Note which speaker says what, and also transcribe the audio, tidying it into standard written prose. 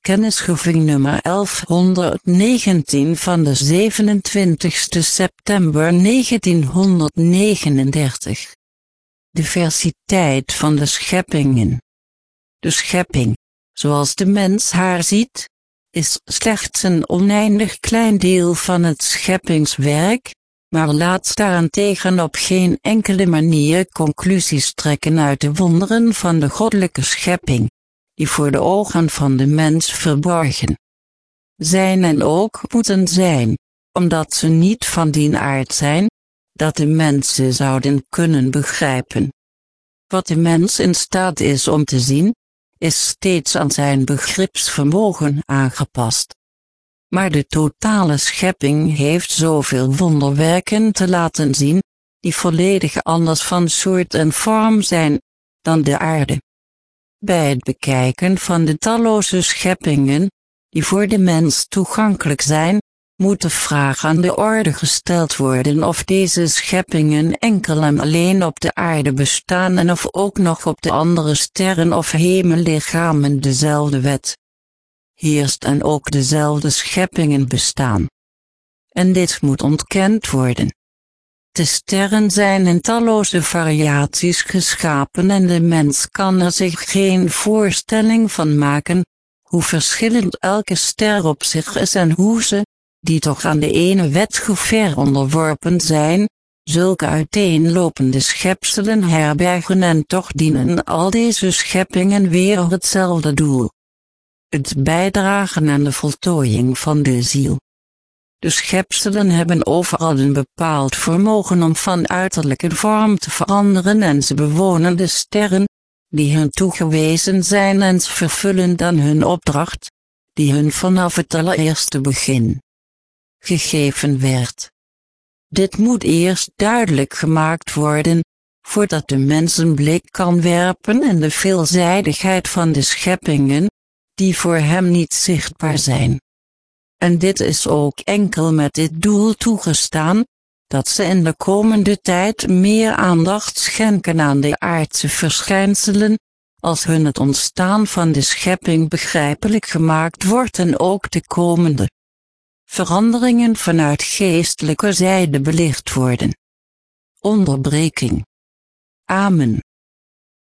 Speaker 1: Kennisgeving nummer 1119 van de 27 september 1939. Diversiteit van de scheppingen. De schepping, zoals de mens haar ziet, is slechts een oneindig klein deel van het scheppingswerk, maar laat daarentegen op geen enkele manier conclusies trekken uit de wonderen van de goddelijke schepping, die voor de ogen van de mens verborgen zijn en ook moeten zijn, omdat ze niet van die aard zijn, dat de mensen zouden kunnen begrijpen. Wat de mens in staat is om te zien, is steeds aan zijn begripsvermogen aangepast. Maar de totale schepping heeft zoveel wonderwerken te laten zien, die volledig anders van soort en vorm zijn dan de aarde. Bij het bekijken van de talloze scheppingen, die voor de mens toegankelijk zijn, moet de vraag aan de orde gesteld worden of deze scheppingen enkel en alleen op de aarde bestaan en of ook nog op de andere sterren of hemellichamen dezelfde wet heerst en ook dezelfde scheppingen bestaan. En dit moet ontkend worden. De sterren zijn in talloze variaties geschapen en de mens kan er zich geen voorstelling van maken, hoe verschillend elke ster op zich is en hoe ze, die toch aan de ene wetgever onderworpen zijn, zulke uiteenlopende schepselen herbergen en toch dienen al deze scheppingen weer hetzelfde doel: het bijdragen aan de voltooiing van de ziel. De schepselen hebben overal een bepaald vermogen om van uiterlijke vorm te veranderen en ze bewonen de sterren, die hun toegewezen zijn en ze vervullen dan hun opdracht, die hun vanaf het allereerste begin gegeven werd. Dit moet eerst duidelijk gemaakt worden, voordat de mens een blik kan werpen in de veelzijdigheid van de scheppingen, die voor hem niet zichtbaar zijn. En dit is ook enkel met dit doel toegestaan, dat ze in de komende tijd meer aandacht schenken aan de aardse verschijnselen, als hun het ontstaan van de schepping begrijpelijk gemaakt wordt en ook de komende veranderingen vanuit geestelijke zijde belicht worden. Onderbreking. Amen.